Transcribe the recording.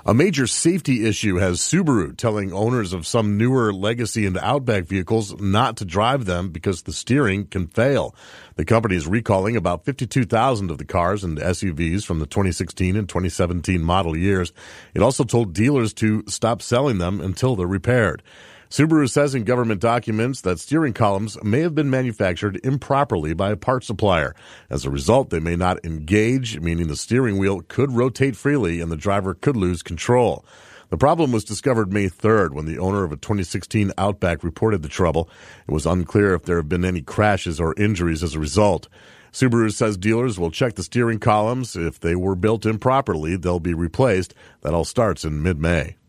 A major safety issue has Subaru telling owners of some newer Legacy and Outback vehicles not to drive them because the steering can fail. The company is recalling about 52,000 of the cars and SUVs from the 2016 and 2017 model years. It also told dealers to stop selling them until they're repaired. Subaru says in government documents that steering columns may have been manufactured improperly by a part supplier. As a result, they may not engage, meaning the steering wheel could rotate freely and the driver could lose control. The problem was discovered May 3rd when the owner of a 2016 Outback reported the trouble. It was unclear if there have been any crashes or injuries as a result. Subaru says dealers will check the steering columns. If they were built improperly, they'll be replaced. That all starts in mid-May.